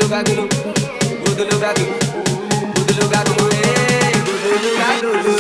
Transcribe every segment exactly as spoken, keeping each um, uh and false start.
Gudulu gadulu, gudulu gadulu, gudulu gadulu, eh, gudulu gadulu.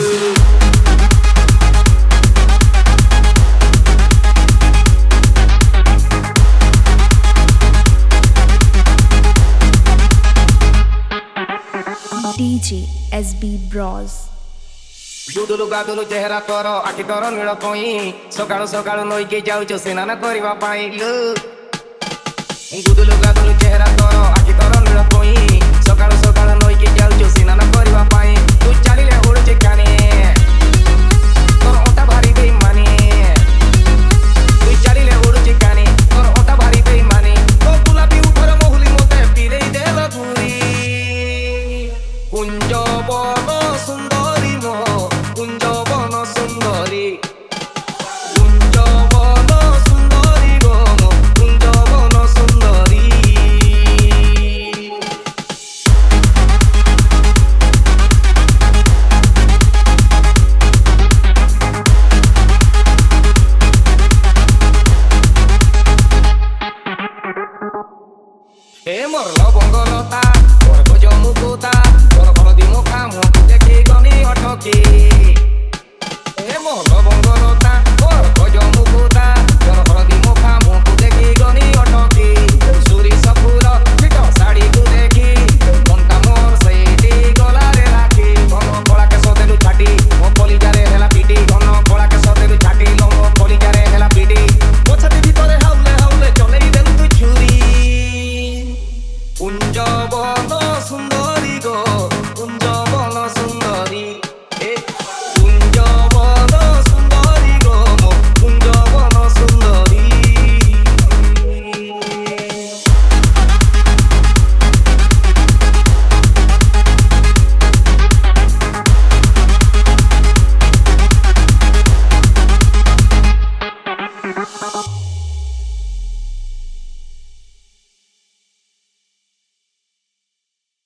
D J S B Bros. Gudulu gadulu chehra toro, aki toro nilo koi. Sokalu sokalu noike jaucho sinana koriba pai lu. Gudulu gadulu chehra toro, aki toro nilo koi. Sokalu sokalu noike jaucho sinana koriba pai. Tu chali le udu chikane, toro ota bhari beimani. Tu chali le udu chikane, toro ota bhari beimani. To gulabi uthar mohuli mote pirei dela puri. Kunjo bono sundari mo, kunjo bono sundari. Kunjo bono sundari go mo, kunjo bono sundari. E morlo bongolota, orgojo mukuta, orgojo di mukamu, dekhi goni otoki.